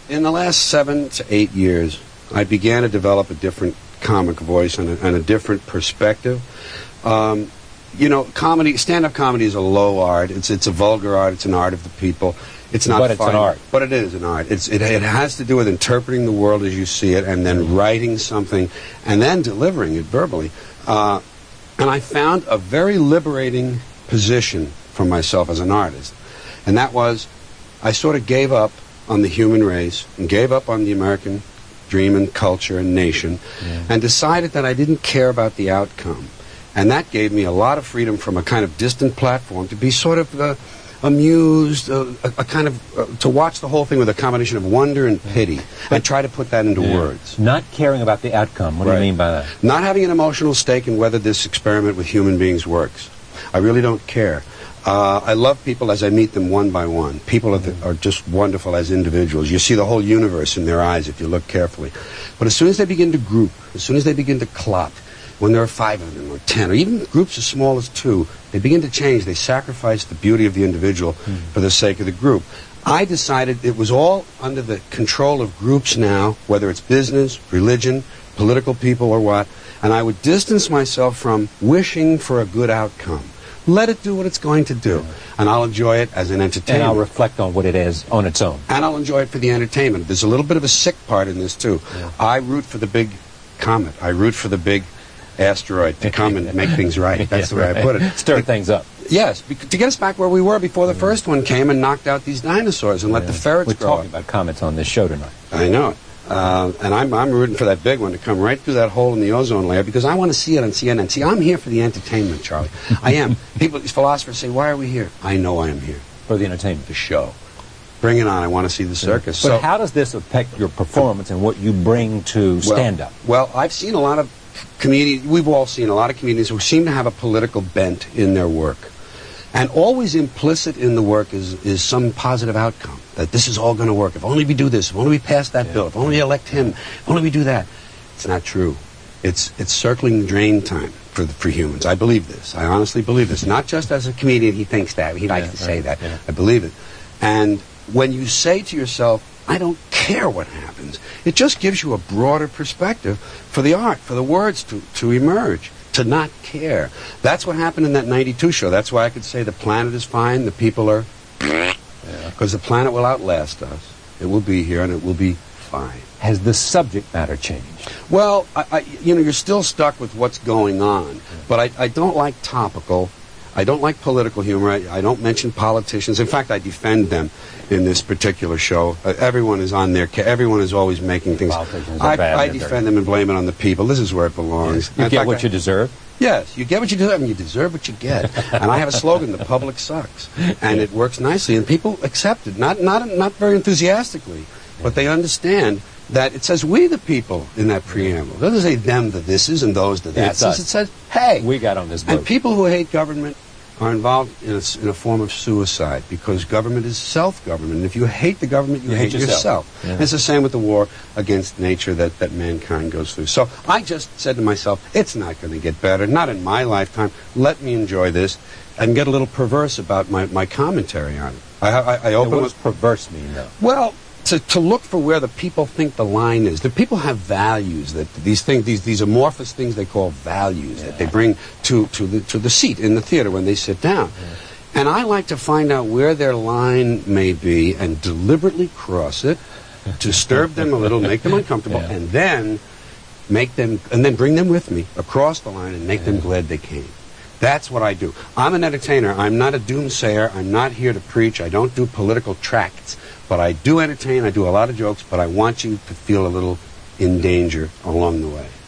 in the last 7 to 8 years, I began to develop a different comic voice and a different perspective. Comedy, stand-up comedy is a low art. It's a vulgar art. It's an art of the people. It's not But it's fun, an art. But it is an art. It has to do with interpreting the world as you see it and then writing something and then delivering it verbally. And I found a very liberating position for myself as an artist. And that was, I sort of gave up on the human race and gave up on the American dream and culture and nation and decided that I didn't care about the outcome. And that gave me a lot of freedom from a kind of distant platform to be sort of amused, to watch the whole thing with a combination of wonder and pity and try to put that into words. Not caring about the outcome. What do you mean by that? Not having an emotional stake in whether this experiment with human beings works. I really don't care. I love people as I meet them one by one. People are just wonderful as individuals. You see the whole universe in their eyes if you look carefully. But as soon as they begin to group, as soon as they begin to clot, when there are 5 of them or 10, or even groups as small as 2, they begin to change. They sacrifice the beauty of the individual for the sake of the group. I decided it was all under the control of groups now, whether it's business, religion, political people, or what, and I would distance myself from wishing for a good outcome. Let it do what it's going to do, and I'll enjoy it as an entertainment. And I'll reflect on what it is on its own. And I'll enjoy it for the entertainment. There's a little bit of a sick part in this, too. Yeah. I root for the big comet. I root for the big asteroid to come and make things right. That's the way I put it. Stir things up. Yes, to get us back where we were before the first one came and knocked out these dinosaurs and let the ferrets grow up. We're talking about comets on this show tonight. I know it. And I'm rooting for that big one to come right through that hole in the ozone layer because I want to see it on CNN. See, I'm here for the entertainment, Charlie. I am. These philosophers say, why are we here? I know I am here. For the entertainment. The show. Bring it on. I want to see the circus. But how does this affect your performance and what you bring to stand-up? Well, I've seen a lot of comedians, we've all seen a lot of comedians who seem to have a political bent in their work. And always implicit in the work is some positive outcome, that this is all going to work. If only we do this, if only we pass that bill, if only we elect him, if only we do that. It's not true. It's circling the drain time for humans. I believe this. I honestly believe this. Not just as a comedian, he thinks that. He likes to say that. Yeah. I believe it. And when you say to yourself, I don't care what happens, it just gives you a broader perspective for the art, for the words to emerge. To not care. That's what happened in that 92 show. That's why I could say the planet is fine, the people are... Because the planet will outlast us. It will be here, and it will be fine. Has the subject matter changed? Well, you're still stuck with what's going on. But I don't like topical. I don't like political humor. I don't mention politicians. In fact, I defend them in this particular show. Everyone is on their... Everyone is always making things... Politicians are bad. I defend them and blame it on the people. This is where it belongs. You get what you deserve? Yes, you get what you deserve, and you deserve what you get. And I have a slogan, the public sucks. And it works nicely, and people accept it. Not very enthusiastically, but they understand that it says we the people in that preamble. It doesn't say them the thises and those the that's. It says, hey. We got on this boat. And people who hate government are involved in a form of suicide because government is self-government. And if you hate the government, you hate yourself. Yeah. And it's the same with the war against nature that mankind goes through. So I just said to myself, it's not going to get better, not in my lifetime. Let me enjoy this and get a little perverse about my commentary on it. I open what does perverse mean, though? Well, to look for where the people think the line is. The people have values, that these things, these amorphous things they call values, that they bring to the seat in the theater when they sit down. And I like to find out where their line may be and deliberately cross it, disturb them a little, make them uncomfortable, and then bring them with me across the line and make them glad they came. That's what I do. I'm an entertainer. I'm not a doomsayer. I'm not here to preach. I don't do political tracts. But I do entertain, I do a lot of jokes, but I want you to feel a little in danger along the way.